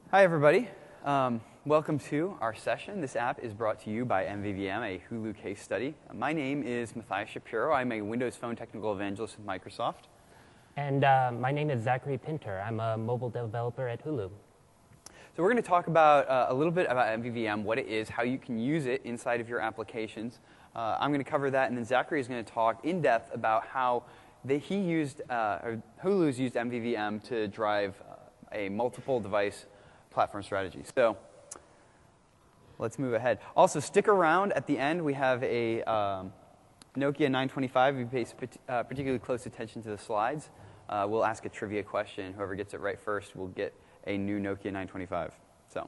Hi, everybody. Welcome to our session. This app is brought to you by MVVM, a Hulu case study. My name is Matthias Shapiro. I'm a Windows Phone technical evangelist with Microsoft. And my name is Zachary Pinter. I'm a mobile developer at Hulu. So we're going to talk about a little bit about MVVM, what it is, how you can use it inside of your applications. I'm going to cover that, and then Zachary is going to talk in depth about how Hulu's used MVVM to drive a multiple device platform strategy. So let's move ahead. Also, stick around. At the end, we have a Nokia 925. We pay particularly close attention to the slides. We'll ask a trivia question. Whoever gets it right first will get a new Nokia 925. So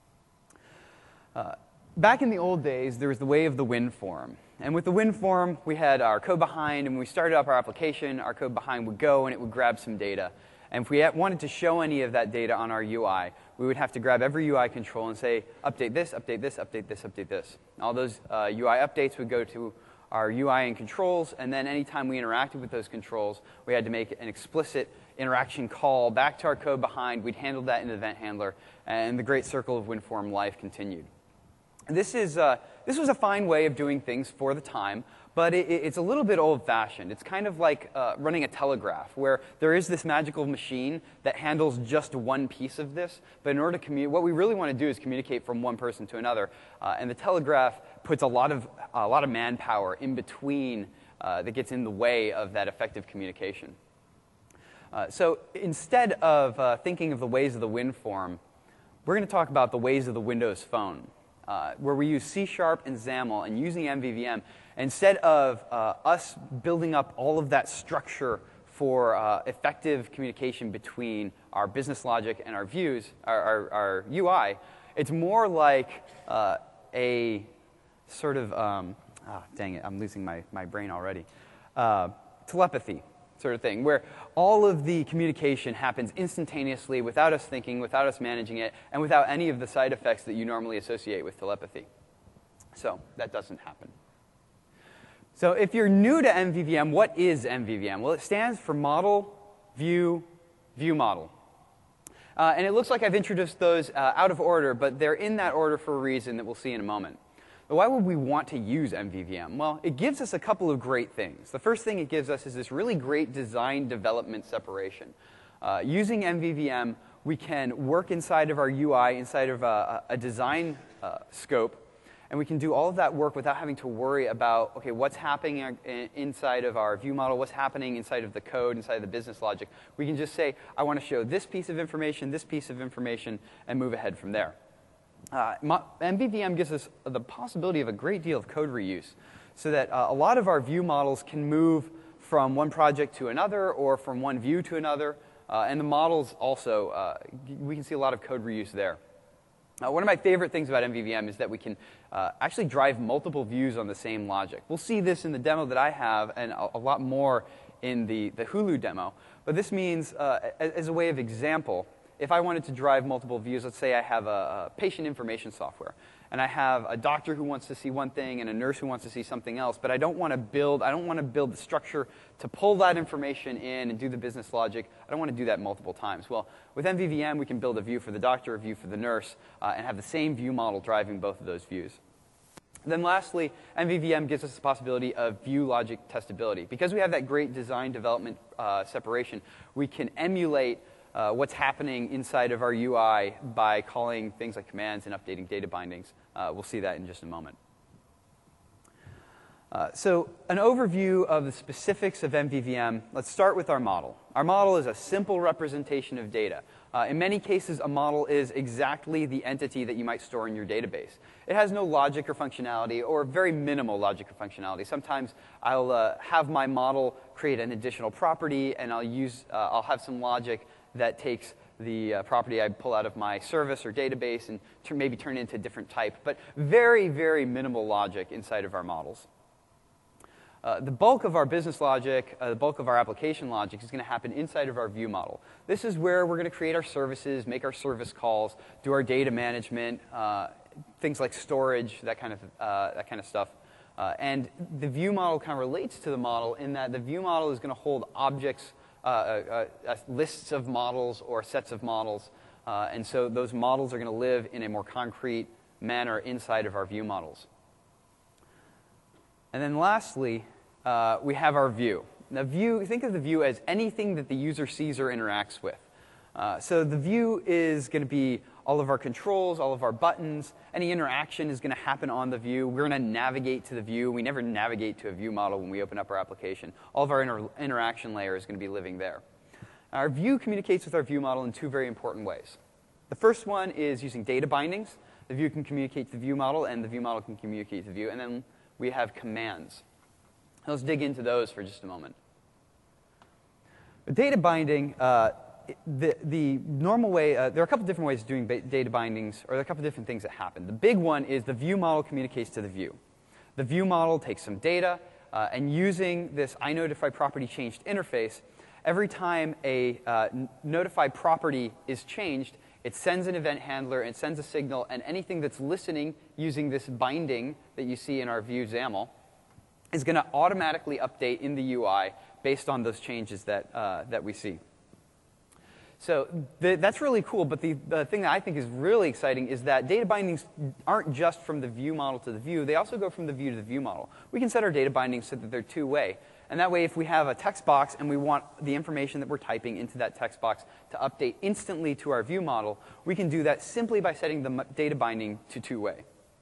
back in the old days, there was the way of the WinForm. And with the WinForm, we had our code behind, and when we started up our application, our code behind would go, and it would grab some data. And if we wanted to show any of that data on our UI, we would have to grab every UI control and say, update this, update this, update this, update this. All those UI updates would go to our UI and controls, and then anytime we interacted with those controls, we had to make an explicit interaction call back to our code behind. We'd handle that in the event handler, and the great circle of WinForm life continued. This was a fine way of doing things for the time, but it's a little bit old-fashioned. It's kind of like running a telegraph, where there is this magical machine that handles just one piece of this. But in order to communicate, what we really want to do is communicate from one person to another. And the telegraph puts a lot of manpower in between that gets in the way of that effective communication. So instead of thinking of the ways of the WinForm, we're going to talk about the ways of the Windows Phone, where we use C# and XAML and using MVVM. Instead of us building up all of that structure for effective communication between our business logic and our views, our UI, it's more like a sort of, dang it, I'm losing my brain already, telepathy sort of thing, where all of the communication happens instantaneously without us thinking, without us managing it, and without any of the side effects that you normally associate with telepathy. So that doesn't happen. So if you're new to MVVM, what is MVVM? Well, it stands for Model, View, View Model. And it looks like I've introduced those out of order, but they're in that order for a reason that we'll see in a moment. But why would we want to use MVVM? Well, it gives us a couple of great things. The first thing it gives us is this really great design development separation. Using MVVM, we can work inside of our UI, inside of a design scope, and we can do all of that work without having to worry about, okay, what's happening inside of our view model, what's happening inside of the code, inside of the business logic. We can just say, I want to show this piece of information, and move ahead from there. MVVM gives us the possibility of a great deal of code reuse, so that a lot of our view models can move from one project to another or from one view to another. And the models also, we can see a lot of code reuse there. One of my favorite things about MVVM is that we can actually drive multiple views on the same logic. We'll see this in the demo that I have, and a lot more in the Hulu demo. But this means, as a way of example, if I wanted to drive multiple views, let's say I have a patient information software, and I have a doctor who wants to see one thing and a nurse who wants to see something else, but I don't want to build the structure to pull that information in and do the business logic. I don't want to do that multiple times. Well, with MVVM, we can build a view for the doctor, a view for the nurse, and have the same view model driving both of those views. Then lastly, MVVM gives us the possibility of view logic testability. Because we have that great design development separation, we can emulate what's happening inside of our UI by calling things like commands and updating data bindings. We'll see that in just a moment. So an overview of the specifics of MVVM. Let's start with our model. Our model is a simple representation of data. In many cases, a model is exactly the entity that you might store in your database. It has no logic or functionality, or very minimal logic or functionality. Sometimes I'll have my model create an additional property, and I'll have some logic that takes the property I pull out of my service or database and maybe turn it into a different type. But very, very minimal logic inside of our models. The bulk of our business logic, the bulk of our application logic is going to happen inside of our view model. This is where we're going to create our services, make our service calls, do our data management, things like storage, that kind of stuff. And the view model kind of relates to the model in that the view model is going to hold objects, lists of models or sets of models And so those models are going to live in a more concrete manner inside of our view models. And then lastly, we have our view. Now, think of the view as anything that the user sees or interacts with. So the view is going to be all of our controls, all of our buttons. Any interaction is going to happen on the view. We're going to navigate to the view. We never navigate to a view model when we open up our application. All of our interaction layer is going to be living there. Our view communicates with our view model in two very important ways. The first one is using data bindings. The view can communicate to the view model, and the view model can communicate to the view. And then we have commands. Let's dig into those for just a moment. Data binding, the normal way, there are a couple different ways of doing data bindings, or there are a couple different things that happen. The big one is the view model communicates to the view. The view model takes some data, and using this iNotify property changed interface, every time a notified property is changed, it sends an event handler, it sends a signal, and anything that's listening using this binding that you see in our view XAML is going to automatically update in the UI based on those changes that we see. So that's really cool, but the thing that I think is really exciting is that data bindings aren't just from the view model to the view. They also go from the view to the view model. We can set our data bindings so that they're two-way. And that way, if we have a text box and we want the information that we're typing into that text box to update instantly to our view model, we can do that simply by setting the data binding to two-way.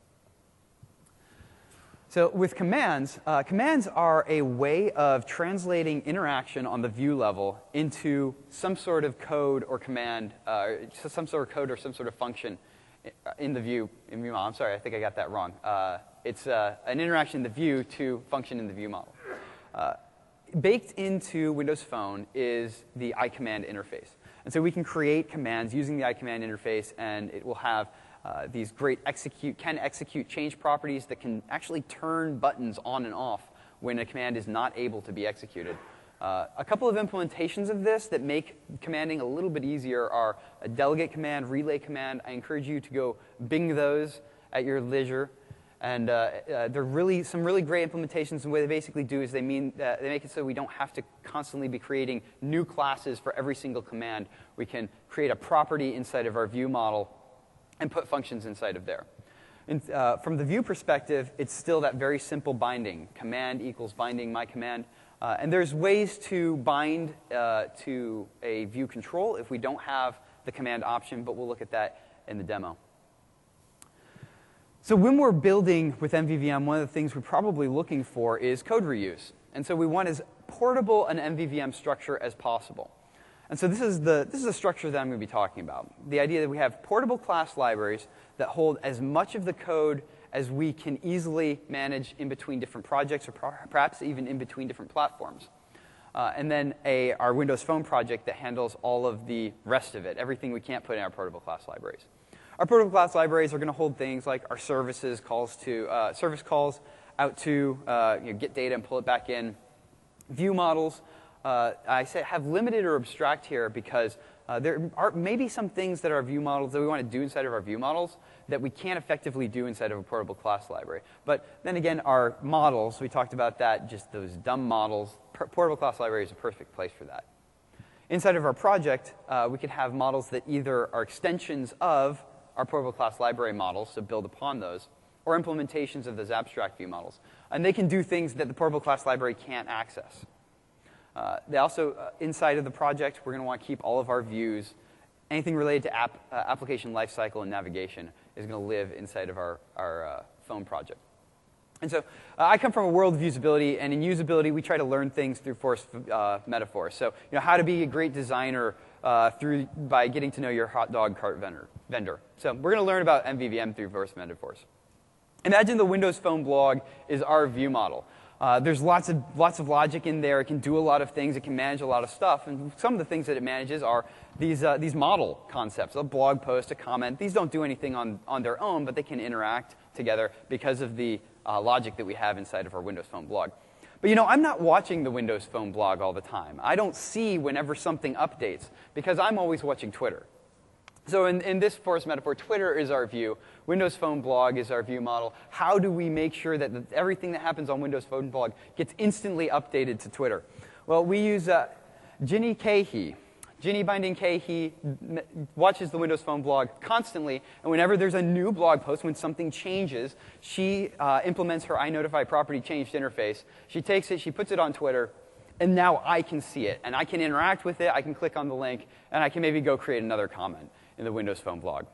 So with commands, commands are a way of translating interaction on the view level into some sort of code or command, some sort of code or some sort of function in the view model. I'm sorry, I think I got that wrong. It's an interaction in the view to function in the view model. Baked into Windows Phone is the iCommand interface. And so we can create commands using the iCommand interface, and it will have these great can execute change properties that can actually turn buttons on and off when a command is not able to be executed. A couple of implementations of this that make commanding a little bit easier are a delegate command, relay command. I encourage you to go bing those at your leisure. And they're some really great implementations. And what they basically do is they make it so we don't have to constantly be creating new classes for every single command. We can create a property inside of our view model and put functions inside of there. And, from the view perspective, it's still that very simple binding. Command equals binding my command. And there's ways to bind to a view control if we don't have the command option, but we'll look at that in the demo. So when we're building with MVVM, one of the things we're probably looking for is code reuse. And so we want as portable an MVVM structure as possible. And so this is the structure that I'm going to be talking about. The idea that we have portable class libraries that hold as much of the code as we can easily manage in between different projects, or perhaps even in between different platforms. And then our Windows Phone project that handles all of the rest of it, everything we can't put in our portable class libraries. Our portable class libraries are going to hold things like our service calls out to get data and pull it back in. View models, I say have limited or abstract here because there are maybe some things that our view models that we want to do inside of our view models that we can't effectively do inside of a portable class library. But then again, our models, we talked about that, just those dumb models. Portable class library is a perfect place for that. Inside of our project, we could have models that either are extensions of our portable class library models, so build upon those, or implementations of those abstract view models. And they can do things that the portable class library can't access. They also, inside of the project, we're going to want to keep all of our views. Anything related to application lifecycle and navigation is going to live inside of our phone project. And so I come from a world of usability, and in usability, we try to learn things through force metaphors. So how to be a great designer by getting to know your hot dog cart vendor. So we're going to learn about MVVM through force metaphors. Imagine the Windows Phone blog is our view model. There's lots of logic in there. It can do a lot of things. It can manage a lot of stuff. And some of the things that it manages are these model concepts, a blog post, a comment. These don't do anything on their own, but they can interact together because of the logic that we have inside of our Windows Phone blog. But I'm not watching the Windows Phone blog all the time. I don't see whenever something updates because I'm always watching Twitter. So in this force metaphor, Twitter is our view. Windows Phone blog is our view model. How do we make sure that everything that happens on Windows Phone blog gets instantly updated to Twitter? Well, we use Ginny Cahey Ginny Binding K, he watches the Windows Phone blog constantly, and whenever there's a new blog post, when something changes, she implements her iNotify property changed interface. She takes it, she puts it on Twitter, and now I can see it, and I can interact with it, I can click on the link, and I can maybe go create another comment in the Windows Phone blog.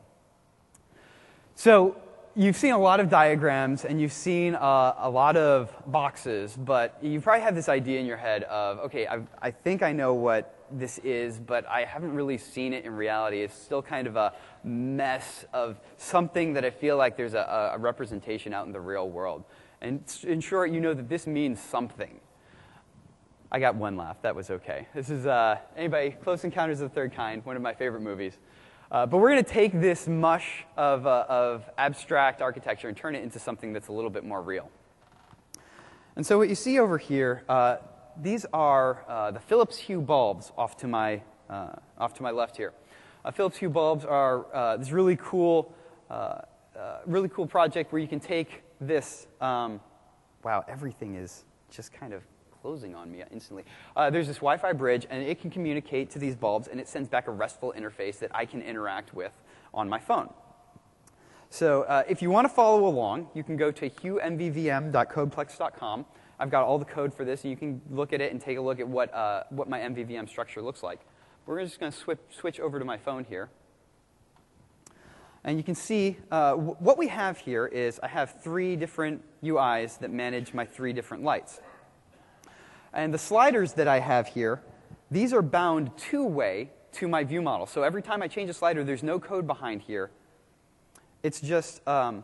So you've seen a lot of diagrams, and you've seen a lot of boxes, but you probably have this idea in your head of, okay, I think I know what this is, but I haven't really seen it in reality. It's still kind of a mess of something that I feel like there's a representation out in the real world. And in short, you know that this means something. I got one laugh. That was okay. This is, anybody, Close Encounters of the Third Kind, one of my favorite movies. But we're going to take this mush of abstract architecture and turn it into something that's a little bit more real. And so what you see over here, these are the Philips Hue bulbs off to my left here. Philips Hue bulbs are this really cool project where you can take this. Wow, everything is just kind of closing on me instantly. There's this Wi-Fi bridge, and it can communicate to these bulbs, and it sends back a RESTful interface that I can interact with on my phone. So if you want to follow along, you can go to huemvvm.codeplex.com. I've got all the code for this, and you can look at it and take a look at what my MVVM structure looks like. We're just going to switch over to my phone here. And you can see what we have here is I have 3 different UIs that manage my 3 different lights. And the sliders that I have here, these are bound two-way to my view model. So every time I change a slider, there's no code behind here. It's just bound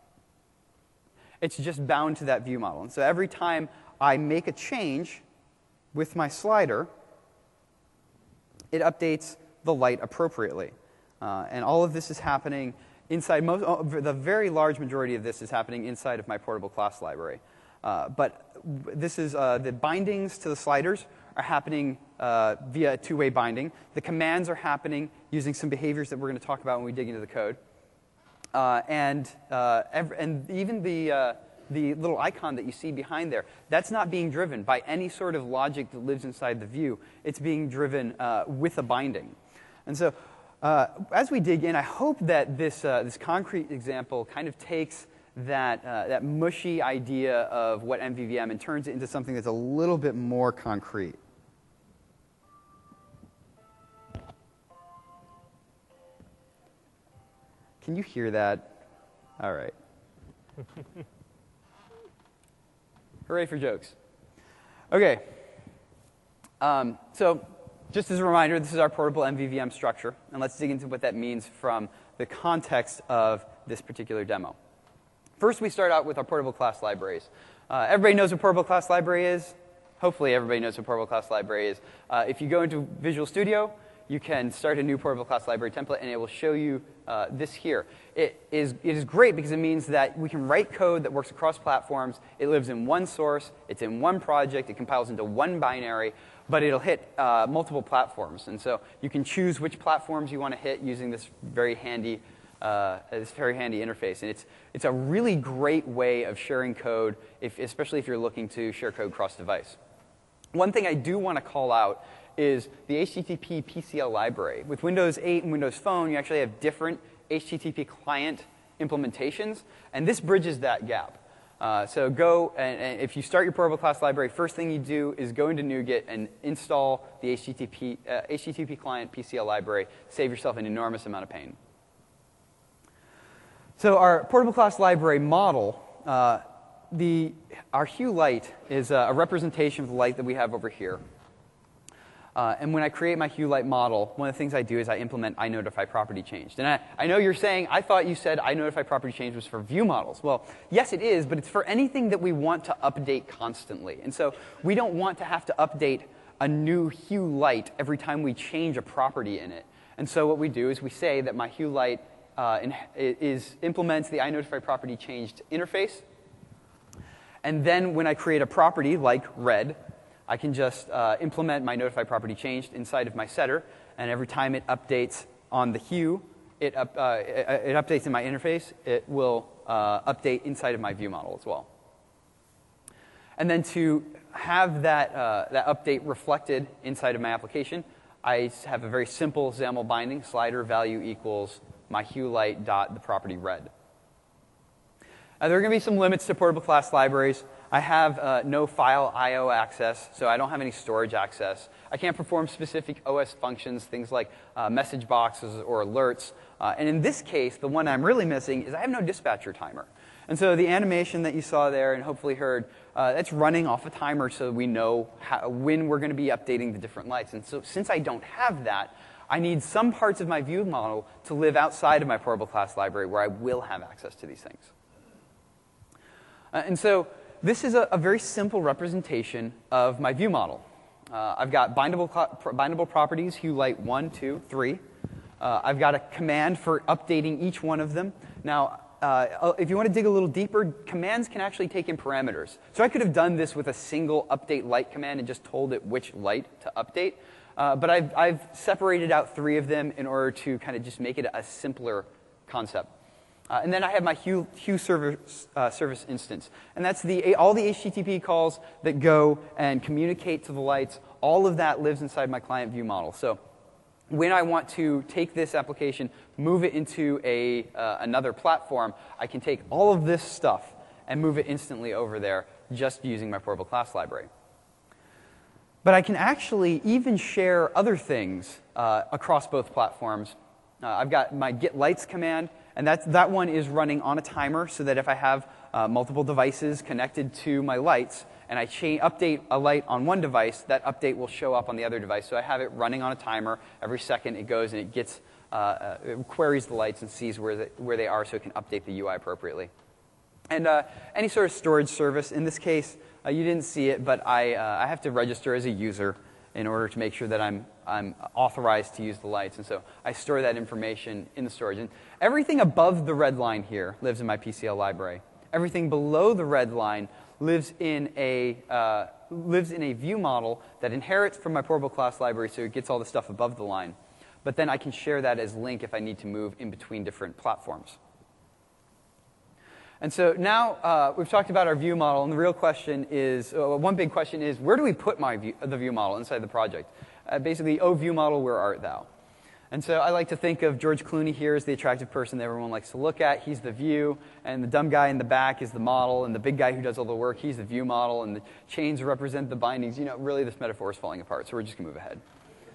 to that view model. And so every time I make a change with my slider, it updates the light appropriately. And all of this is happening inside, the very large majority of this is happening inside of my portable class library. But this is the bindings to the sliders are happening via two-way binding. The commands are happening using some behaviors that we're going to talk about when we dig into the code. And even the little icon that you see behind there, that's not being driven by any sort of logic that lives inside the view. It's being driven with a binding. And so as we dig in, I hope that this concrete example kind of takes that mushy idea of what MVVM and turns it into something that's a little bit more concrete. Can you hear that? All right. Hooray for jokes. Okay. So just as a reminder, this is our portable MVVM structure, and let's dig into what that means from the context of this particular demo. First, we start out with our portable class libraries. Everybody knows what portable class library is. Hopefully, everybody knows what portable class library is. If you go into Visual Studio, you can start a new portable class library template, and it will show you this here. It is great because it means that we can write code that works across platforms. It lives in one source. It's in one project. It compiles into one binary, but it'll hit multiple platforms. And so you can choose which platforms you want to hit using this very handy interface. And it's a really great way of sharing code, especially if you're looking to share code cross-device. One thing I do want to call out is the HTTP PCL library. With Windows 8 and Windows Phone, you actually have different HTTP client implementations, and this bridges that gap. So go, and if you start your portable class library, first thing you do is go into NuGet and install the HTTP client PCL library. Save yourself an enormous amount of pain. So our portable class library model, our Hue light is a representation of the light that we have over here. And when I create my Hue light model, one of the things I do is I implement iNotify property changed. And I know you're saying, I thought you said iNotify property change was for view models. Well, yes, it is, but it's for anything that we want to update constantly. And so we don't want to have to update a new Hue light every time we change a property in it. And so what we do is we say that my Hue light implements the iNotify property changed interface. And then when I create a property like red, I can just implement my notify property changed inside of my setter, and every time it updates on the hue, it updates in my interface, it will update inside of my view model as well. And then to have that update reflected inside of my application, I have a very simple XAML binding. Slider value equals my hue light dot the property red. There are going to be some limits to portable class libraries. I have no file I/O access, so I don't have any storage access. I can't perform specific OS functions, things like message boxes or alerts. And in this case, the one I'm really missing is I have no dispatcher timer. And so the animation that you saw there and hopefully heard, that's running off a timer so we know when we're going to be updating the different lights. And so since I don't have that, I need some parts of my view model to live outside of my portable class library where I will have access to these things. And so this is a very simple representation of my view model. I've got bindable properties, hue light 1, 2, 3. I've got a command for updating each one of them. Now, if you want to dig a little deeper, commands can actually take in parameters. So I could have done this with a single update light command and just told it which light to update. But I've separated out 3 of them in order to kind of just make it a simpler concept. And then I have my hue service instance. And that's all the HTTP calls that go and communicate to the lights. All of that lives inside my client view model. So when I want to take this application, move it into another platform, I can take all of this stuff and move it instantly over there just using my portable class library. But I can actually even share other things across both platforms. I've got my get lights command, and that one is running on a timer so that if I have multiple devices connected to my lights and I update a light on one device, that update will show up on the other device. So I have it running on a timer. Every second it goes and it gets it queries the lights and sees where they are so it can update the UI appropriately. And any sort of storage service, in this case, you didn't see it, but I have to register as a user in order to make sure that I'm authorized to use the lights. And so I store that information in the storage. And everything above the red line here lives in my PCL library. Everything below the red line lives in a view model that inherits from my portable class library, so it gets all the stuff above the line. But then I can share that as link if I need to move in between different platforms. And so now we've talked about our view model, and the real question is, one big question is, where do we put the view model inside the project? Basically, oh, view model, where art thou? And so I like to think of George Clooney here as the attractive person that everyone likes to look at. He's the view, and the dumb guy in the back is the model, and the big guy who does all the work, he's the view model, and the chains represent the bindings. You know, really this metaphor is falling apart, so we're just going to move ahead.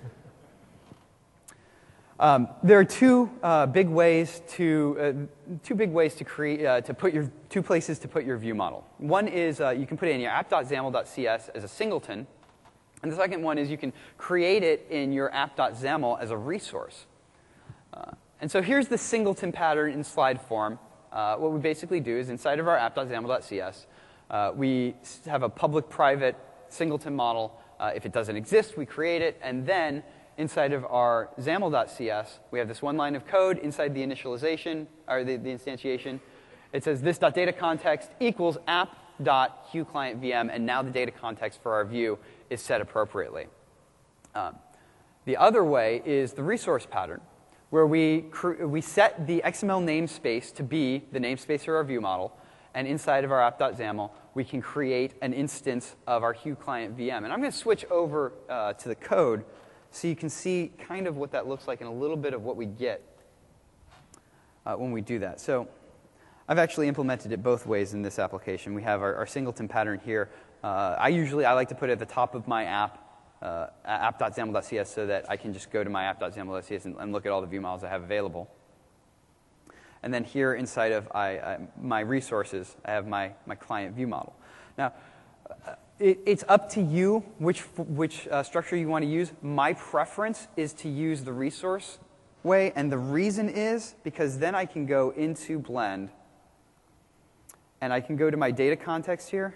There are two big ways to create two places to put your view model. One is you can put it in your app.xaml.cs as a singleton, and the second one is you can create it in your app.xaml as a resource. And so here's the singleton pattern in slide form. What we basically do is inside of our app.xaml.cs, we have a public-private singleton model. If it doesn't exist, we create it, and then inside of our XAML.cs, we have this one line of code inside the initialization, or the instantiation. It says this.data context equals app.hueclientvm, and now the data context for our view is set appropriately. The other way is the resource pattern, where we set the XML namespace to be the namespace for our view model, and inside of our app.xaml, we can create an instance of our HueClient.VM. And I'm going to switch over to the code so you can see kind of what that looks like and a little bit of what we get when we do that. So I've actually implemented it both ways in this application. We have our singleton pattern here. I like to put it at the top of my app.xaml.cs so that I can just go to my app.xaml.cs and look at all the view models I have available. And then here inside of my resources, I have my client view model. Now, it's up to you which structure you want to use. My preference is to use the resource way, and the reason is because then I can go into Blend, and I can go to my data context here,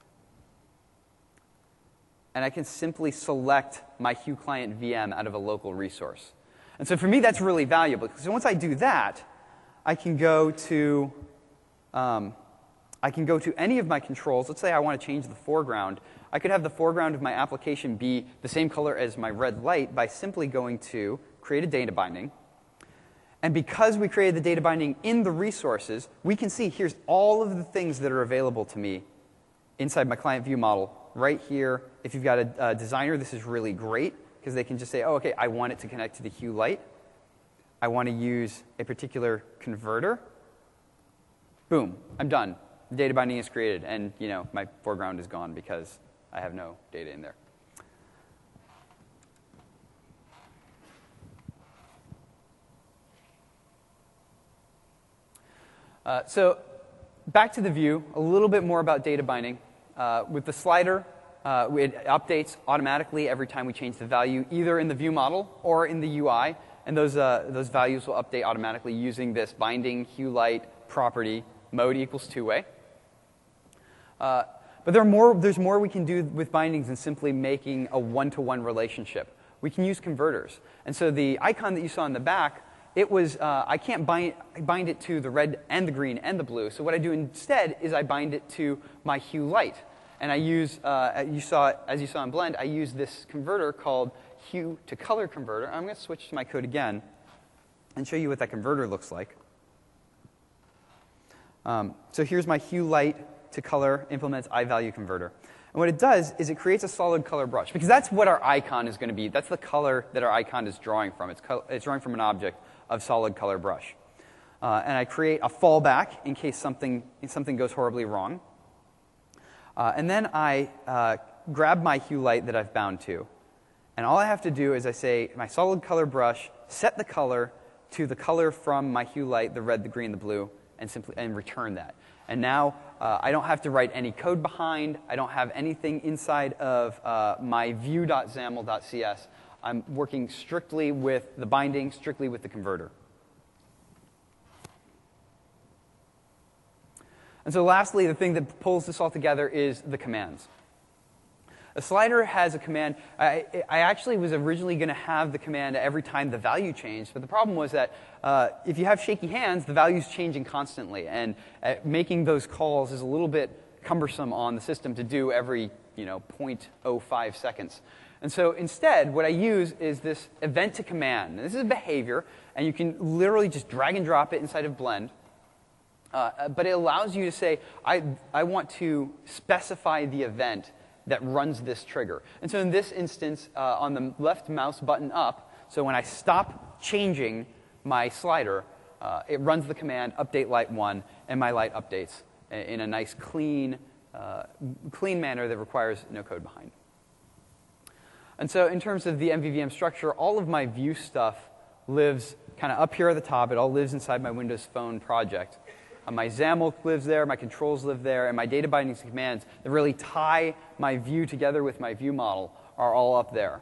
and I can simply select my HueClient.VM out of a local resource. And so for me, that's really valuable, because once I do that, I can go to any of my controls. Let's say I want to change the foreground. I could have the foreground of my application be the same color as my red light by simply going to create a data binding. And because we created the data binding in the resources, we can see here's all of the things that are available to me inside my client view model right here. If you've got a designer, this is really great because they can just say, oh, okay, I want it to connect to the hue light. I want to use a particular converter. Boom, I'm done. The data binding is created, and my foreground is gone because I have no data in there. So back to the view, a little bit more about data binding. With the slider, it updates automatically every time we change the value, either in the view model or in the UI, and those values will update automatically using this binding hue light property, mode equals two-way. But there's more we can do with bindings than simply making a one-to-one relationship. We can use converters. And so the icon that you saw in the back, it was, I can't bind it to the red and the green and the blue. So what I do instead is I bind it to my hue light. And I use, as you saw in Blend, I use this converter called hue to color converter. I'm going to switch to my code again and show you what that converter looks like. So here's my hue light to color implements iValue converter. And what it does is it creates a solid color brush, because that's what our icon is going to be. That's the color that our icon is drawing from. It's drawing from an object of solid color brush. And I create a fallback in case something goes horribly wrong. And then I grab my hue light that I've bound to. And all I have to do is I say, my solid color brush, set the color to the color from my hue light, the red, the green, the blue, and return that. And now I don't have to write any code behind. I don't have anything inside of my view.xaml.cs. I'm working strictly with the binding, strictly with the converter. And so lastly, the thing that pulls this all together is the commands. A slider has a command. I actually was originally going to have the command every time the value changed, but the problem was that if you have shaky hands, the value's changing constantly, and making those calls is a little bit cumbersome on the system to do every 0.05 seconds. And so instead, what I use is this event to command. And this is a behavior, and you can literally just drag and drop it inside of Blend. But it allows you to say, I want to specify the event that runs this trigger. And so in this instance, on the left mouse button up, so when I stop changing my slider, it runs the command update light 1, and my light updates in a nice clean manner that requires no code behind. And so in terms of the MVVM structure, all of my view stuff lives kind of up here at the top. It all lives inside my Windows Phone project. My XAML lives there, my controls live there, and my data bindings and commands that really tie my view together with my view model are all up there.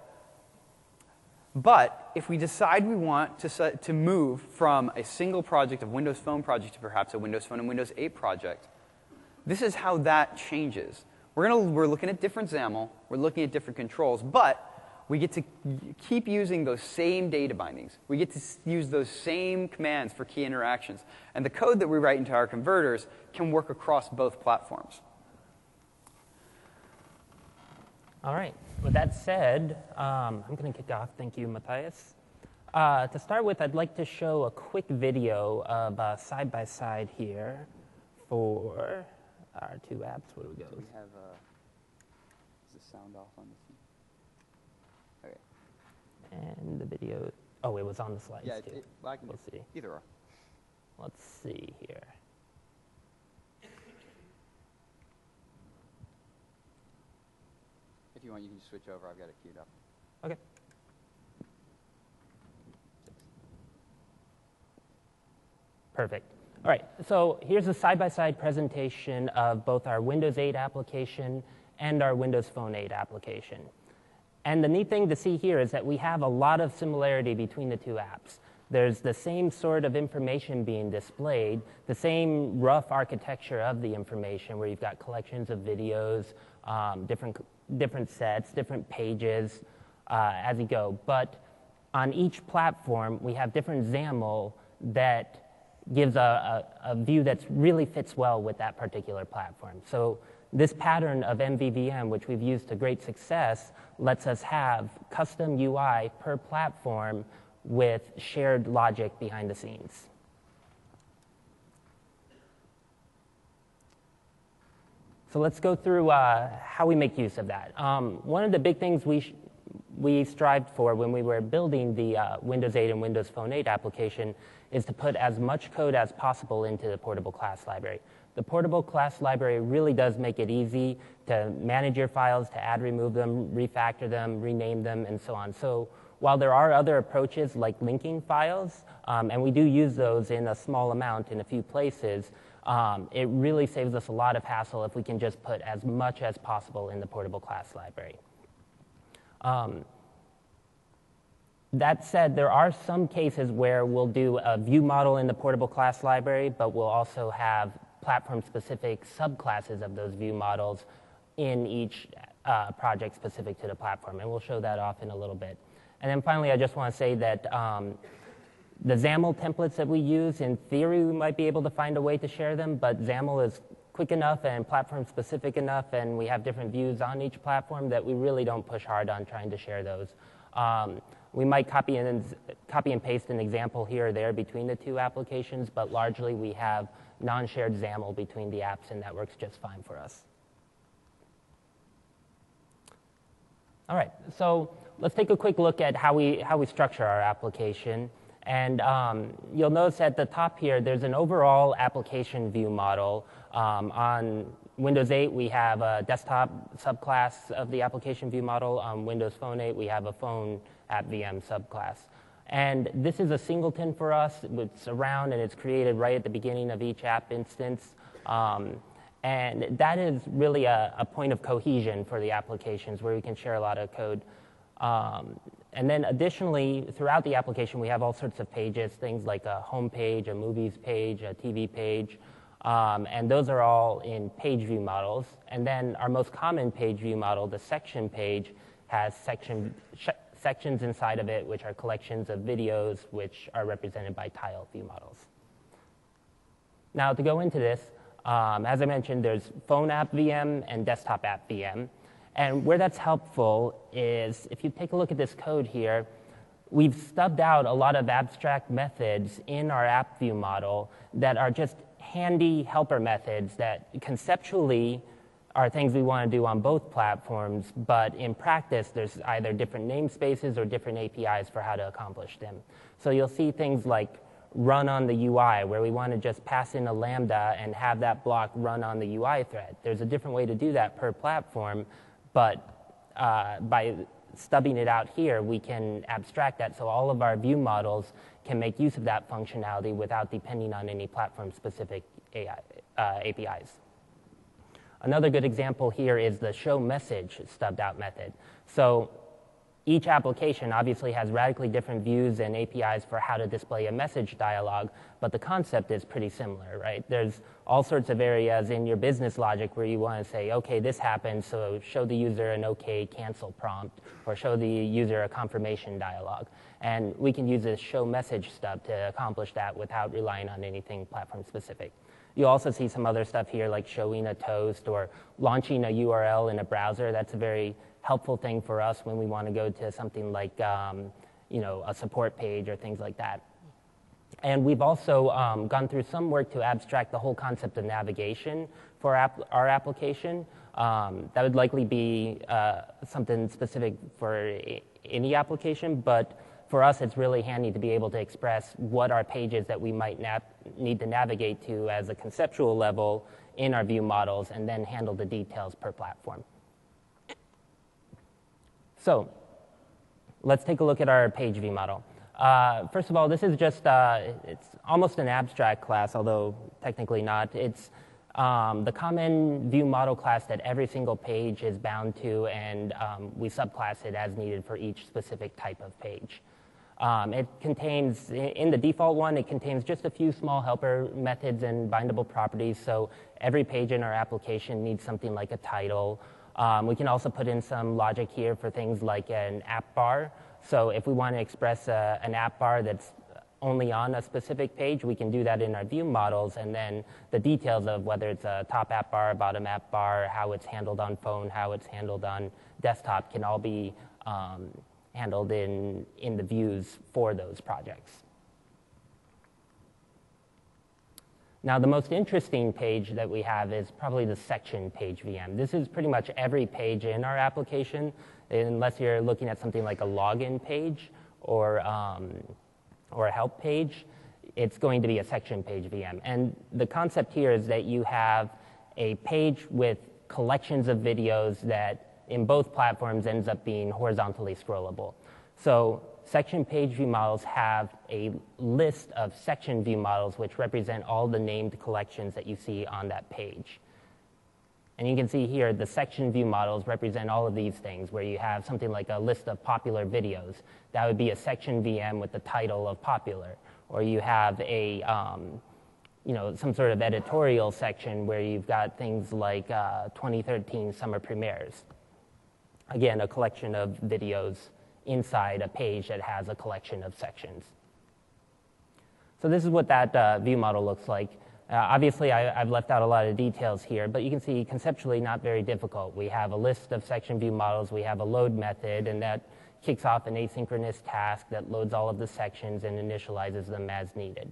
But if we decide we want to move from a single project, a Windows Phone project, to perhaps a Windows Phone and Windows 8 project, this is how that changes. We're looking at different XAML, we're looking at different controls, but we get to keep using those same data bindings. We get to use those same commands for key interactions. And the code that we write into our converters can work across both platforms. All right. With that said, I'm going to kick off. Thank you, Matthias. To start with, I'd like to show a quick video of side-by-side here for our two apps. Where do we go? Do we have is the sound off on this? Okay. And the video, oh, it was on the slides too. I can we'll see. Either or. Let's see here. If you want, you can just switch over. I've got it queued up. Okay. Perfect. All right, so here's a side-by-side presentation of both our Windows 8 application and our Windows Phone 8 application. And the neat thing to see here is that we have a lot of similarity between the two apps. There's the same sort of information being displayed, the same rough architecture of the information where you've got collections of videos, different sets, different pages as you go. But on each platform, we have different XAML that gives a view that really fits well with that particular platform. So this pattern of MVVM, which we've used to great success, lets us have custom UI per platform with shared logic behind the scenes. So let's go through how we make use of that. One of the big things we strived for when we were building the Windows 8 and Windows Phone 8 application is to put as much code as possible into the portable class library. The portable class library really does make it easy to manage your files, to add, remove them, refactor them, rename them, and so on. So while there are other approaches like linking files, and we do use those in a small amount in a few places, it really saves us a lot of hassle if we can just put as much as possible in the portable class library. That said, there are some cases where we'll do a view model in the portable class library, but we'll also have platform-specific subclasses of those view models in each project specific to the platform, and we'll show that off in a little bit. And then finally, I just want to say that the XAML templates that we use, in theory, we might be able to find a way to share them, but XAML is quick enough and platform-specific enough, and we have different views on each platform that we really don't push hard on trying to share those. We might copy and paste an example here or there between the two applications, but largely we have non-shared XAML between the apps, and that works just fine for us. All right, so let's take a quick look at how we structure our application. And you'll notice at the top here, there's an overall application view model. On Windows 8, we have a desktop subclass of the application view model. On Windows Phone 8, we have a phone app VM subclass. And this is a singleton for us. It's around and it's created right at the beginning of each app instance. And that is really a point of cohesion for the applications where we can share a lot of code. And then additionally, throughout the application, we have all sorts of pages, things like a home page, a movies page, a TV page. And those are all in page view models. And then our most common page view model, the section page, has sections inside of it, which are collections of videos, which are represented by tile view models. Now, to go into this, as I mentioned, there's phone app VM and desktop app VM. And where that's helpful is if you take a look at this code here, we've stubbed out a lot of abstract methods in our app view model that are just handy helper methods that conceptually are things we want to do on both platforms, but in practice, there's either different namespaces or different APIs for how to accomplish them. So you'll see things like run on the UI, where we want to just pass in a Lambda and have that block run on the UI thread. There's a different way to do that per platform, but by stubbing it out here, we can abstract that so all of our view models can make use of that functionality without depending on any platform-specific APIs. Another good example here is the show message stubbed out method. So each application obviously has radically different views and APIs for how to display a message dialog, but the concept is pretty similar, right? There's all sorts of areas in your business logic where you want to say, okay, this happened, so show the user an okay cancel prompt, or show the user a confirmation dialog. And we can use this show message stub to accomplish that without relying on anything platform specific. You also see some other stuff here like showing a toast or launching a URL in a browser. That's a very helpful thing for us when we want to go to something like a support page or things like that. And we've also gone through some work to abstract the whole concept of navigation for our application. That would likely be something specific for any application, but for us, it's really handy to be able to express what are pages that we might need to navigate to as a conceptual level in our view models and then handle the details per platform. So let's take a look at our page view model. First of all, this is just, it's almost an abstract class, although technically not. It's the common view model class that every single page is bound to, and we subclass it as needed for each specific type of page. It contains, in the default one, it contains just a few small helper methods and bindable properties, so every page in our application needs something like a title. We can also put in some logic here for things like an app bar. So if we want to express an app bar that's only on a specific page, we can do that in our view models, and then the details of whether it's a top app bar, bottom app bar, how it's handled on phone, how it's handled on desktop can all be handled in the views for those projects. Now, the most interesting page that we have is probably the section page VM. This is pretty much every page in our application unless you're looking at something like a login page or a help page, it's going to be a section page VM. And the concept here is that you have a page with collections of videos that in both platforms ends up being horizontally scrollable. So section page view models have a list of section view models which represent all the named collections that you see on that page. And you can see here the section view models represent all of these things, where you have something like a list of popular videos. That would be a section VM with the title of popular. Or you have a, some sort of editorial section where you've got things like 2013 summer premieres. Again, a collection of videos inside a page that has a collection of sections. So this is what that view model looks like. Obviously, I've left out a lot of details here, but you can see conceptually not very difficult. We have a list of section view models, we have a load method, and that kicks off an asynchronous task that loads all of the sections and initializes them as needed.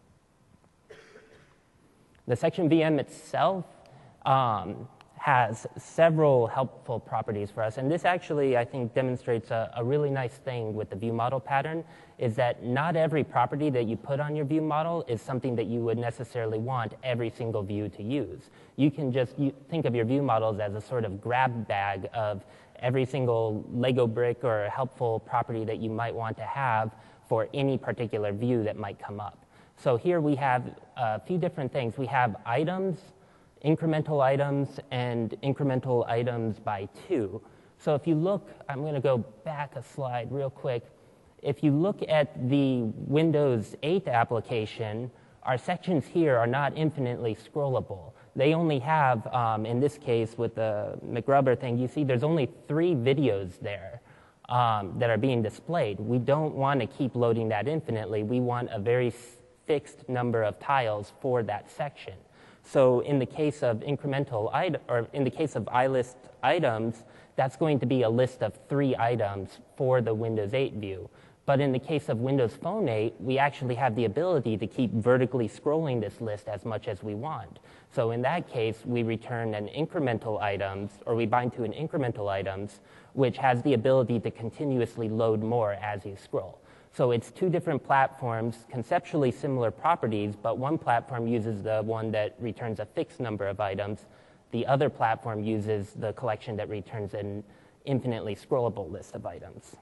The section VM itself has several helpful properties for us, and this actually, I think, demonstrates a really nice thing with the view model pattern, is that not every property that you put on your view model is something that you would necessarily want every single view to use. You can just think of your view models as a sort of grab bag of every single Lego brick or helpful property that you might want to have for any particular view that might come up. So here we have a few different things. We have items, incremental items, and incremental items by 2. So if you look, I'm going to go back a slide real quick. If you look at the Windows 8 application, our sections here are not infinitely scrollable. They only have, in this case with the McRubber thing, you see there's only 3 videos there that are being displayed. We don't want to keep loading that infinitely. We want a very fixed number of tiles for that section. So in the case of incremental or in the case of iList items, that's going to be a list of 3 items for the Windows 8 view. But in the case of Windows Phone 8, we actually have the ability to keep vertically scrolling this list as much as we want. So in that case, we return an incremental items, or we bind to an incremental items, which has the ability to continuously load more as you scroll. So it's 2 different platforms, conceptually similar properties, but one platform uses the one that returns a fixed number of items. The other platform uses the collection that returns an infinitely scrollable list of items.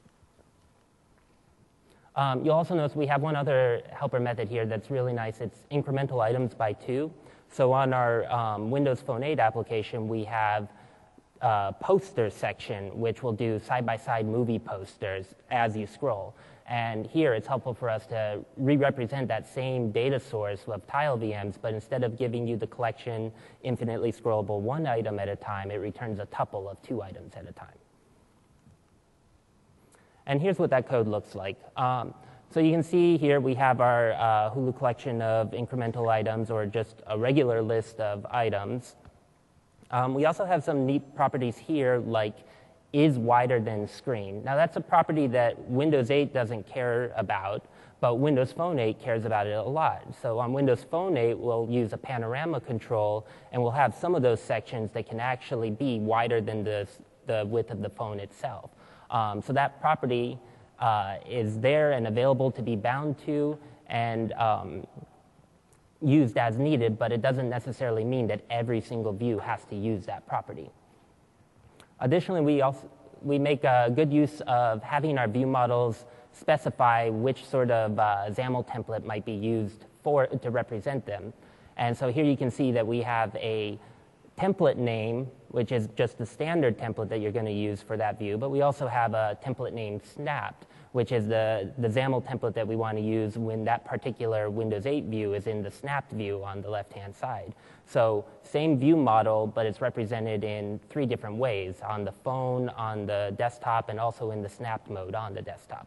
You'll also notice we have one other helper method here that's really nice. It's incremental items by 2. So on our Windows Phone 8 application, we have a poster section, which will do side-by-side movie posters as you scroll. And here it's helpful for us to re-represent that same data source of tile VMs, but instead of giving you the collection infinitely scrollable 1 item at a time, it returns a tuple of 2 items at a time. And here's what that code looks like. So you can see here we have our Hulu collection of incremental items, or just a regular list of items. We also have some neat properties here, like is wider than screen. Now that's a property that Windows 8 doesn't care about, but Windows Phone 8 cares about it a lot. So on Windows Phone 8, we'll use a panorama control, and we'll have some of those sections that can actually be wider than the width of the phone itself. So that property is there and available to be bound to and used as needed, but it doesn't necessarily mean that every single view has to use that property. Additionally, we make good use of having our view models specify which sort of XAML template might be used to represent them. And so here you can see that we have a template name, which is just the standard template that you're going to use for that view, but we also have a template named snapped, which is the XAML template that we want to use when that particular Windows 8 view is in the snapped view on the left-hand side. So same view model, but it's represented in 3 different ways: on the phone, on the desktop, and also in the snapped mode on the desktop.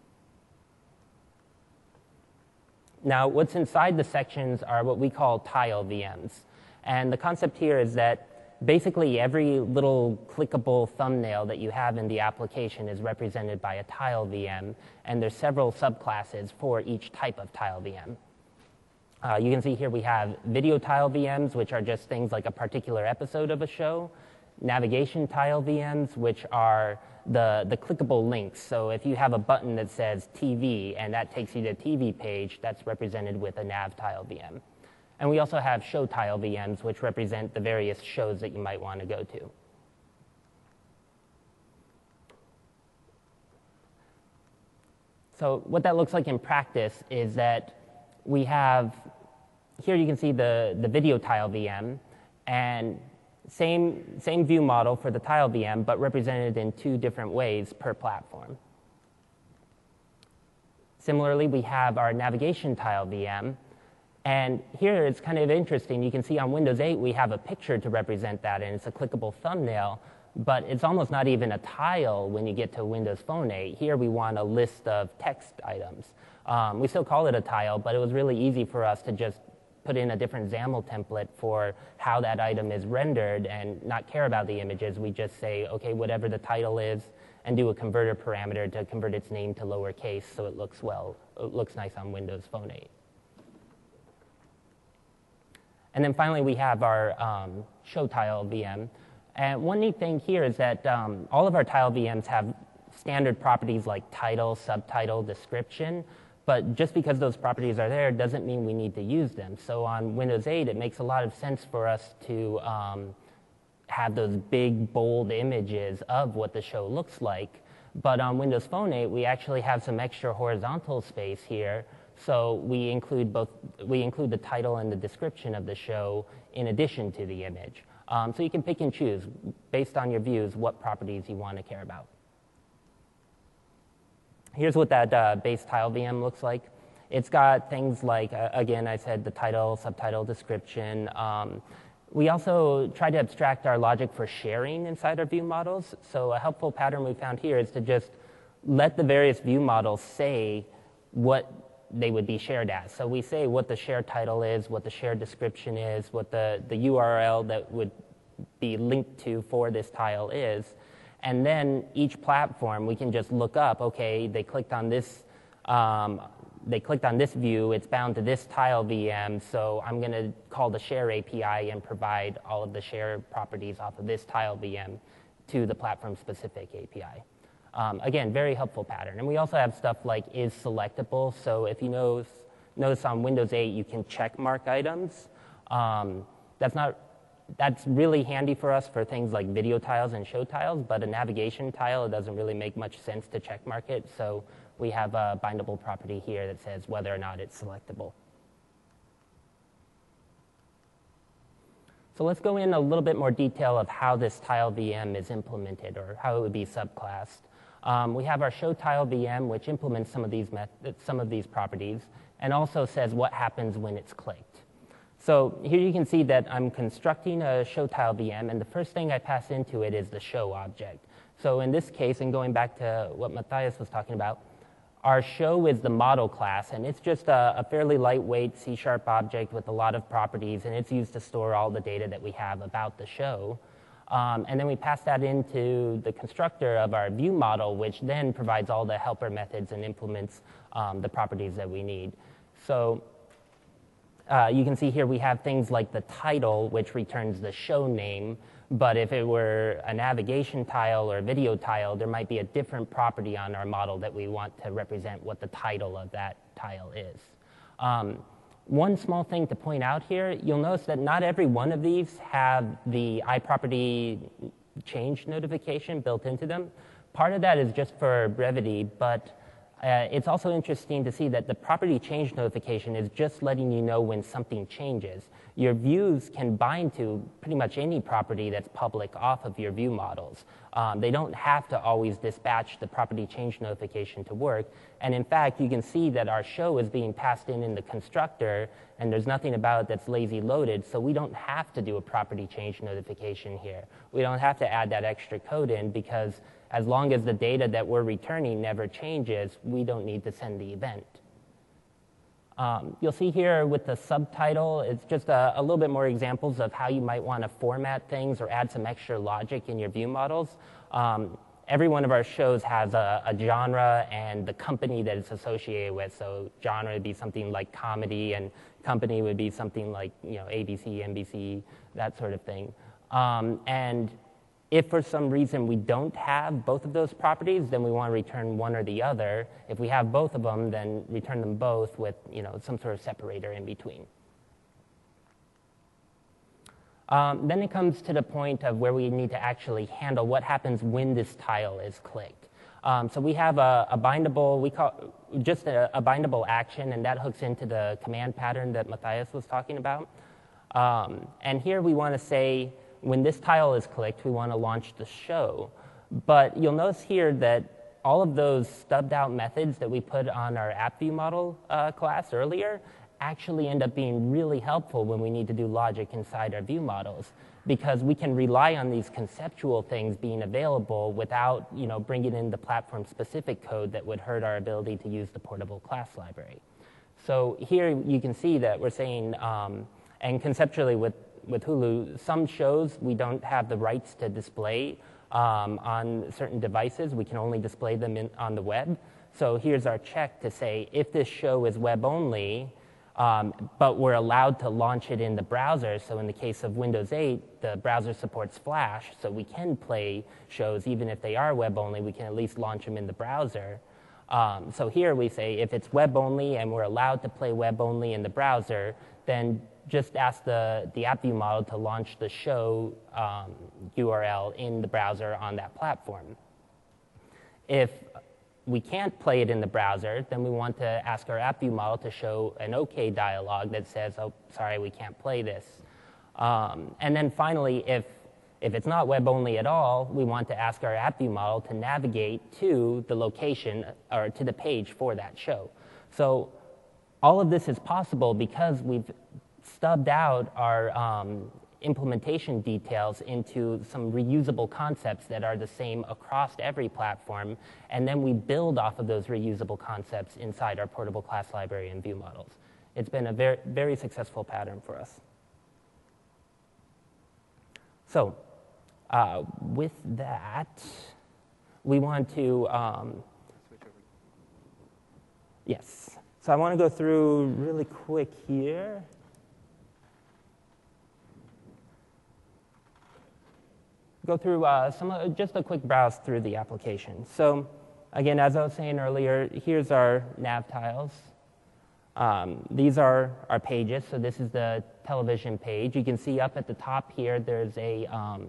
Now, what's inside the sections are what we call tile VMs. And the concept here is that basically every little clickable thumbnail that you have in the application is represented by a tile VM, and there's several subclasses for each type of tile VM. You can see here we have video tile VMs, which are just things like a particular episode of a show. navigation tile VMs, which are the clickable links. So if you have a button that says TV and that takes you to a TV page, that's represented with a nav tile VM. And we also have show tile VMs, which represent the various shows that you might want to go to. So what that looks like in practice is that we have, here you can see the video tile VM, and same view model for the tile VM, but represented in 2 different ways per platform. Similarly, we have our navigation tile VM, and here it's kind of interesting. You can see on Windows 8 we have a picture to represent that, and it's a clickable thumbnail, but it's almost not even a tile when you get to Windows Phone 8. Here we want a list of text items. We still call it a tile, but it was really easy for us to just put in a different XAML template for how that item is rendered and not care about the images. We just say, okay, whatever the title is, and do a converter parameter to convert its name to lowercase so it looks nice on Windows Phone 8. And then finally, we have our show tile VM. And one neat thing here is that all of our tile VMs have standard properties like title, subtitle, description, but just because those properties are there doesn't mean we need to use them. So on Windows 8, it makes a lot of sense for us to have those big, bold images of what the show looks like. But on Windows Phone 8, we actually have some extra horizontal space here. So we include the title and the description of the show in addition to the image. So you can pick and choose, based on your views, what properties you want to care about. Here's what that base tile VM looks like. It's got things like, again, I said the title, subtitle, description. We also try to abstract our logic for sharing inside our view models. So a helpful pattern we found here is to just let the various view models say what they would be shared as. So we say what the share title is, what the share description is, what the URL that would be linked to for this tile is. And then each platform, we can just look up, okay, they clicked on this view, it's bound to this tile VM, so I'm going to call the share API and provide all of the share properties off of this tile VM to the platform-specific API. Again, very helpful pattern. And we also have stuff like is selectable. So if you notice on Windows 8, you can check mark items. That's really handy for us for things like video tiles and show tiles, but a navigation tile, it doesn't really make much sense to check mark it. So we have a bindable property here that says whether or not it's selectable. So let's go in a little bit more detail of how this tile VM is implemented, or how it would be subclassed. We have our show tile VM, which implements some of these properties, and also says what happens when it's clicked. So here you can see that I'm constructing a show tile VM, and the first thing I pass into it is the show object. So in this case, and going back to what Matthias was talking about, our show is the model class, and it's just a fairly lightweight C# object with a lot of properties, and it's used to store all the data that we have about the show. And then we pass that into the constructor of our view model, which then provides all the helper methods and implements the properties that we need. So you can see here we have things like the title, which returns the show name. But if it were a navigation tile or a video tile, there might be a different property on our model that we want to represent what the title of that tile is. One small thing to point out here, you'll notice that not every one of these have the iProperty change notification built into them. Part of that is just for brevity, but it's also interesting to see that the property change notification is just letting you know when something changes. Your views can bind to pretty much any property that's public off of your view models. They don't have to always dispatch the property change notification to work. And in fact, you can see that our show is being passed in the constructor, and there's nothing about it that's lazy loaded, so we don't have to do a property change notification here. We don't have to add that extra code in, because as long as the data that we're returning never changes, we don't need to send the event. You'll see here with the subtitle, it's just a little bit more examples of how you might want to format things or add some extra logic in your view models. Every one of our shows has a genre and the company that it's associated with. So genre would be something like comedy, and company would be something like ABC, NBC, that sort of thing. And If for some reason we don't have both of those properties, then we want to return one or the other. If we have both of them, then return them both with some sort of separator in between. Then it comes to the point of where we need to actually handle what happens when this tile is clicked. So we have a bindable, we call just a bindable action, and that hooks into the command pattern that Matthias was talking about. And here we want to say, when this tile is clicked, we want to launch the show. But you'll notice here that all of those stubbed out methods that we put on our AppViewModel class earlier actually end up being really helpful when we need to do logic inside our view models, because we can rely on these conceptual things being available without bringing in the platform-specific code that would hurt our ability to use the portable class library. So here you can see that we're saying, and conceptually with Hulu, some shows we don't have the rights to display on certain devices. We can only display them on the web. So here's our check to say, if this show is web only, but we're allowed to launch it in the browser. So in the case of Windows 8, the browser supports Flash, so we can play shows even if they are web only. We can at least launch them in the browser. So here we say, if it's web only and we're allowed to play web only in the browser, then just ask the AppViewModel to launch the show URL in the browser on that platform. If we can't play it in the browser, then we want to ask our AppViewModel to show an OK dialog that says, oh, sorry, we can't play this. And then finally, if it's not web only at all, we want to ask our AppViewModel to navigate to the location or to the page for that show. So all of this is possible because we've stubbed out our implementation details into some reusable concepts that are the same across every platform, and then we build off of those reusable concepts inside our portable class library and view models. It's been a very, very successful pattern for us. So with that, we want to, yes. So I want to go through really quick here. Go through just a quick browse through the application. So again, as I was saying earlier, here's our nav tiles. These are our pages. So this is the television page. You can see up at the top here, there's a,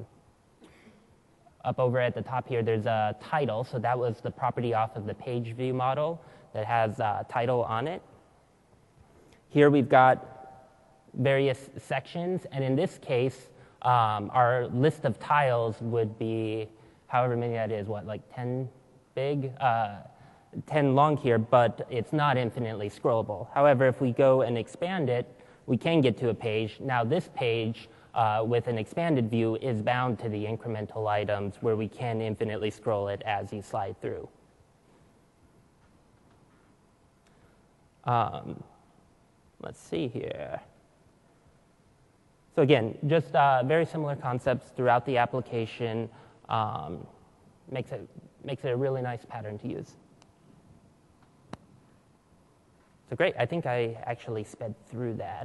up over at the top here, there's a title. So that was the property off of the page view model that has title on it. Here we've got various sections, and in this case, our list of tiles would be however many that is, what, like 10 big, 10 long here, but it's not infinitely scrollable. However, if we go and expand it, we can get to a page. Now this page with an expanded view is bound to the incremental items where we can infinitely scroll it as you slide through. Let's see here. So again, just very similar concepts throughout the application. Makes it a really nice pattern to use. So great, I think I actually sped through that.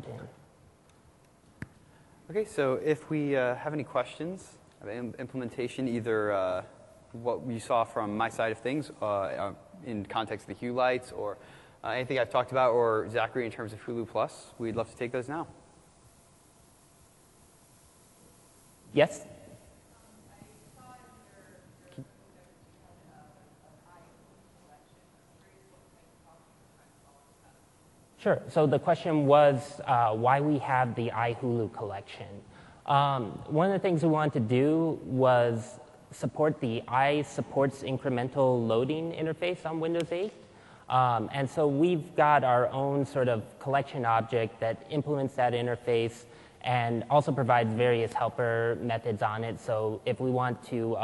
Okay, so if we have any questions of implementation, either what you saw from my side of things in context of the Hue lights, or anything I've talked about, or Zachary in terms of Hulu Plus, we'd love to take those now. Yes? Sure. So the question was why we have the iHulu collection. One of the things we wanted to do was support the iSupports incremental loading interface on Windows 8. And so we've got our own sort of collection object that implements that interface and also provides various helper methods on it. So if we want to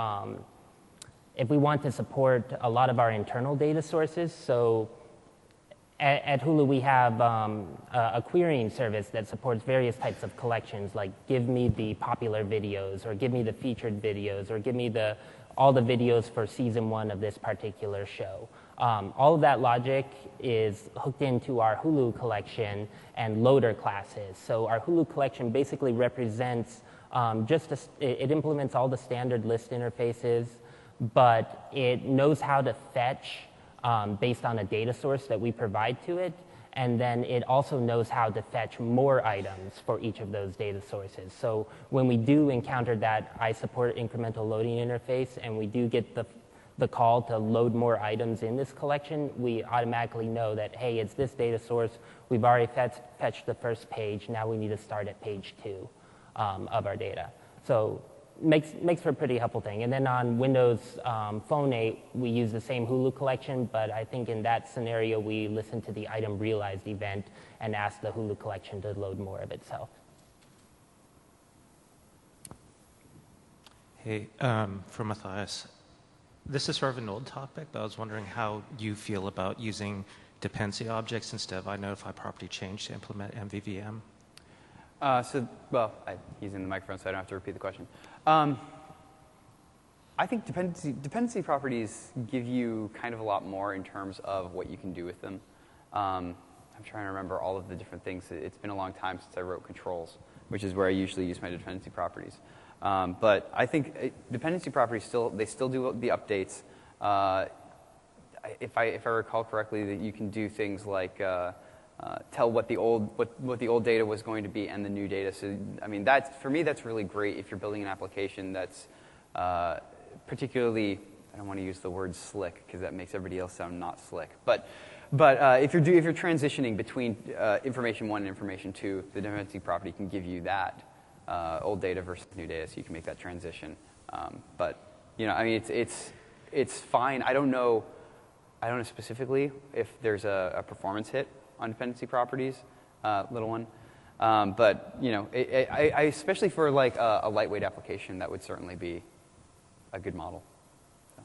support a lot of our internal data sources, so at Hulu we have a querying service that supports various types of collections, like give me the popular videos, or give me the featured videos, or give me all the videos for season 1 of this particular show. All of that logic is hooked into our Hulu collection and loader classes. So our Hulu collection basically represents It implements all the standard list interfaces, but it knows how to fetch based on a data source that we provide to it. And then it also knows how to fetch more items for each of those data sources. So when we do encounter that I support incremental loading interface and we do get the call to load more items in this collection, we automatically know that, hey, it's this data source. We've already fetched the first page. Now we need to start at page 2 of our data. So makes for a pretty helpful thing. And then on Windows Phone 8, we use the same Hulu collection, but I think in that scenario, we listen to the item realized event and ask the Hulu collection to load more of itself. Hey, for Matthias, this is sort of an old topic, but I was wondering how you feel about using dependency objects instead of iNotify property change to implement MVVM. He's in the microphone, so I don't have to repeat the question. I think dependency properties give you kind of a lot more in terms of what you can do with them. I'm trying to remember all of the different things. It's been a long time since I wrote controls, which is where I usually use my dependency properties. But I think dependency properties still do the updates. If I recall correctly, that you can do things like tell what the old data was going to be and the new data. So I mean, for me, that's really great if you're building an application that's particularly, I don't want to use the word slick because that makes everybody else sound not slick. But if you're transitioning between information 1 and information 2, the dependency property can give you that old data versus new data, so you can make that transition. But I mean, it's fine. I don't know specifically if there's a performance hit on dependency properties, little one. But I especially for like a lightweight application, that would certainly be a good model. So.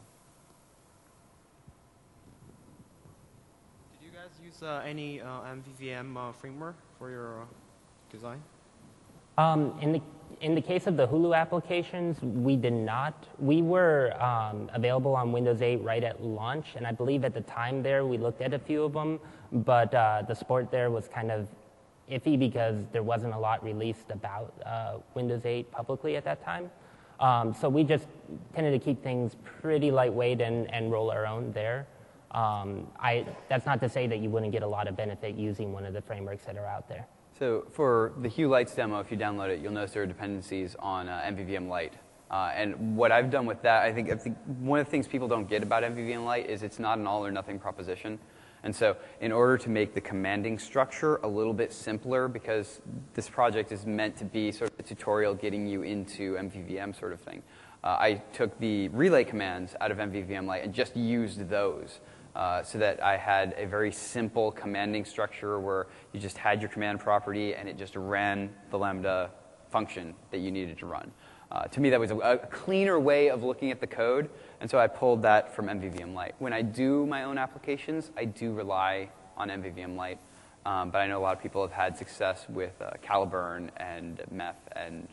Did you guys use any MVVM framework for your design? In the case of the Hulu applications, we did not. We were available on Windows 8 right at launch, and I believe at the time there we looked at a few of them, but the support there was kind of iffy because there wasn't a lot released about Windows 8 publicly at that time. So we just tended to keep things pretty lightweight and roll our own there. That's not to say that you wouldn't get a lot of benefit using one of the frameworks that are out there. So for the Hue Lights demo, if you download it, you'll notice there are dependencies on MVVM Lite. And what I've done with that, I think one of the things people don't get about MVVM Lite is it's not an all or nothing proposition. And so in order to make the commanding structure a little bit simpler, because this project is meant to be sort of a tutorial getting you into MVVM sort of thing, I took the relay commands out of MVVM Lite and just used those. So that I had a very simple commanding structure where you just had your command property and it just ran the Lambda function that you needed to run. To me, that was a cleaner way of looking at the code, and so I pulled that from MVVM Lite. When I do my own applications, I do rely on MVVM Lite, but I know a lot of people have had success with Caliburn and Meth and,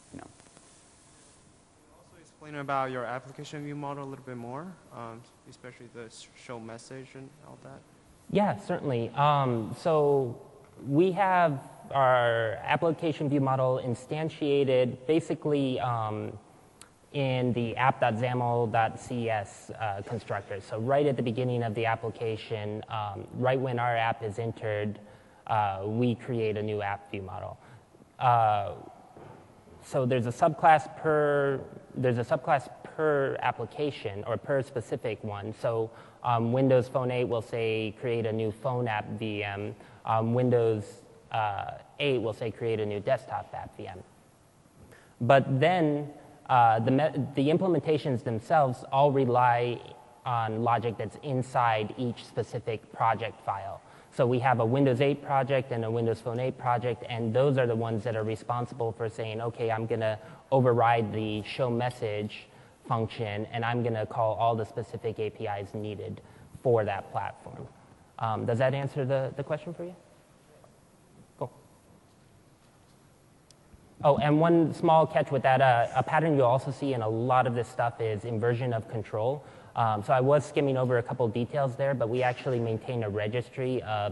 Explain about your application view model a little bit more, especially the show message and all that. Yeah, certainly. So we have our application view model instantiated basically in the app.xaml.cs constructor. So right at the beginning of the application, right when our app is entered, we create a new app view model. So there's a subclass per application or per specific one. So Windows Phone 8 will say create a new phone app VM. Windows 8 will say create a new desktop app VM. But then the implementations themselves all rely on logic that's inside each specific project file. So we have a Windows 8 project and a Windows Phone 8 project, and those are the ones that are responsible for saying, okay, I'm going to override the show message function, and I'm going to call all the specific APIs needed for that platform. Does that answer the question for you? Cool. Oh, and one small catch with that, a pattern you'll also see in a lot of this stuff is inversion of control. So I was skimming over a couple details there, but we actually maintain a registry of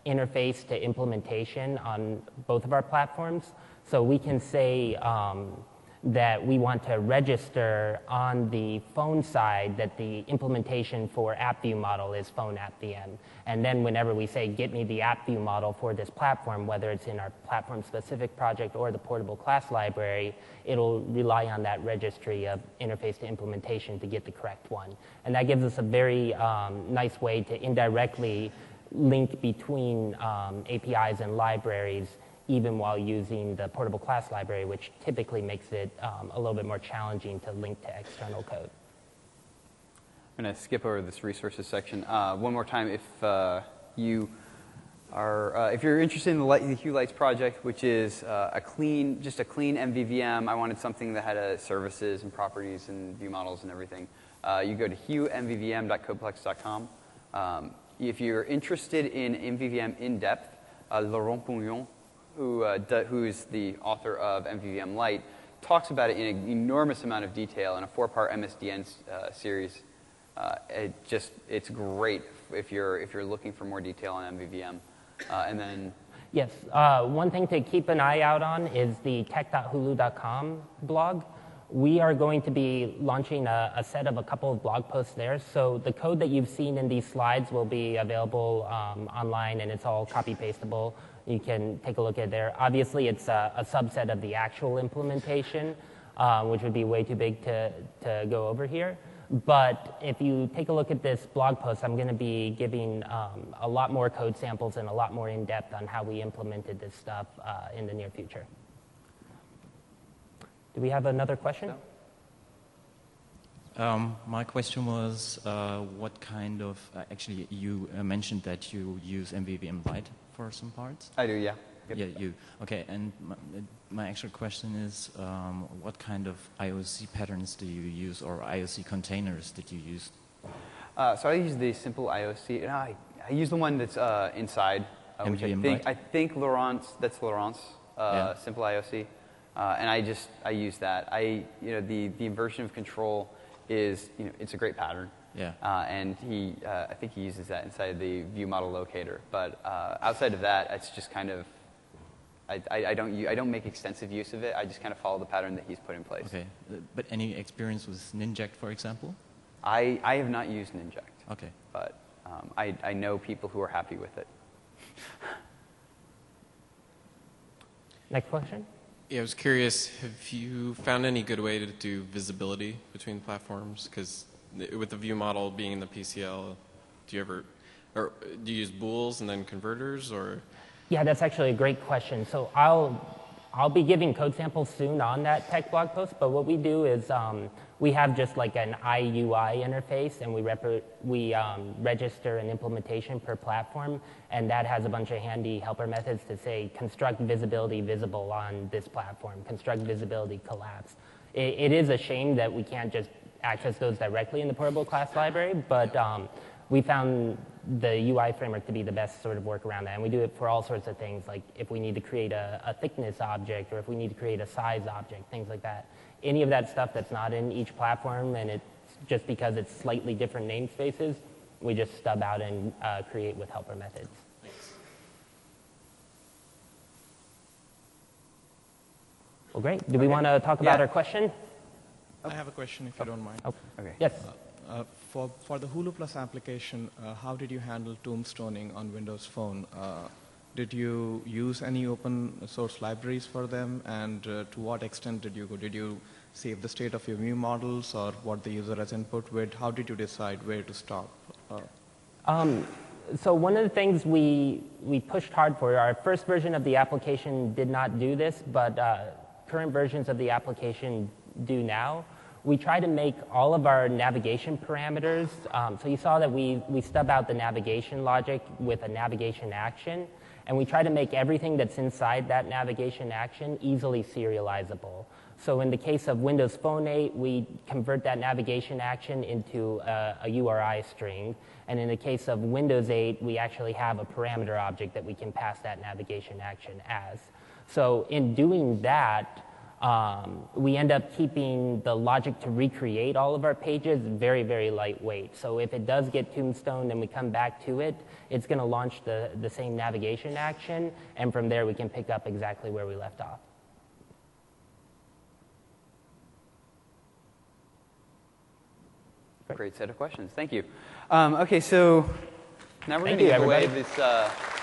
interface to implementation on both of our platforms. So we can say that we want to register on the phone side that the implementation for app view model is phone app VM. And then whenever we say, get me the app view model for this platform, whether it's in our platform specific project or the portable class library, it'll rely on that registry of interface to implementation to get the correct one. And that gives us a very nice way to indirectly link between APIs and libraries even while using the portable class library, which typically makes it a little bit more challenging to link to external code. I'm going to skip over this resources section one more time. If you are, if you're interested in the Hue Lights project, which is just a clean MVVM, I wanted something that had services and properties and view models and everything. You go to huemvvm.codeplex.com. If you're interested in MVVM in depth, Laurent Pouillon, who's the author of MVVM Lite, talks about it in an enormous amount of detail in a 4-part MSDN series. It's great if you're looking for more detail on MVVM. And then yes, one thing to keep an eye out on is the tech.hulu.com blog. We are going to be launching a set of a couple of blog posts there. So the code that you've seen in these slides will be available online, and it's all copy-pastable. You can take a look at it there. Obviously, it's a subset of the actual implementation, which would be way too big to go over here. But if you take a look at this blog post, I'm going to be giving a lot more code samples and a lot more in-depth on how we implemented this stuff in the near future. Do we have another question? My question was, what kind of, actually, you mentioned that you use MVVM Lite for some parts? I do, yeah. Yep. Yeah, you. Okay, and my actual question is, what kind of IOC patterns do you use, or IOC containers did you use? So I use the simple IOC. I use the one that's inside, which I think that's Laurent's simple IOC. And I use that. The version of control is, it's a great pattern. Yeah. And I think he uses that inside the view model locator. But outside of that, it's just kind of, I don't make extensive use of it. I just kind of follow the pattern that he's put in place. Okay. But any experience with Ninject, for example? I have not used Ninject. Okay. But I know people who are happy with it. Next question? Yeah, I was curious, have you found any good way to do visibility between platforms? Because with the view model being in the PCL, do you use bools and then converters, or? Yeah, that's actually a great question. So I'll be giving code samples soon on that tech blog post, but what we do is we have just like an IUI interface, and we register an implementation per platform, and that has a bunch of handy helper methods to say construct visibility visible on this platform, construct visibility collapse. It is a shame that we can't just access those directly in the portable class library, but we found the UI framework to be the best sort of work around that, and we do it for all sorts of things, like if we need to create a thickness object, or if we need to create a size object, things like that. Any of that stuff that's not in each platform, and it's just because it's slightly different namespaces, we just stub out and create with helper methods. Well, great. Do we want to talk about our question? I have a question, if you don't mind. Oh, okay. Yes. For the Hulu Plus application, how did you handle tombstoning on Windows Phone? Did you use any open source libraries for them, and to what extent did you go? Did you save the state of your view models, or what the user has input with? How did you decide where to stop? So one of the things we pushed hard for, our first version of the application did not do this, but current versions of the application do now. We try to make all of our navigation parameters, so you saw that we stub out the navigation logic with a navigation action, and we try to make everything that's inside that navigation action easily serializable. So in the case of Windows Phone 8, we convert that navigation action into a URI string, and in the case of Windows 8, we actually have a parameter object that we can pass that navigation action as. So in doing that, we end up keeping the logic to recreate all of our pages very, very lightweight. So if it does get tombstoned and we come back to it, it's going to launch the same navigation action, and from there we can pick up exactly where we left off. Great set of questions. Thank you. Okay, so now we're going to give away this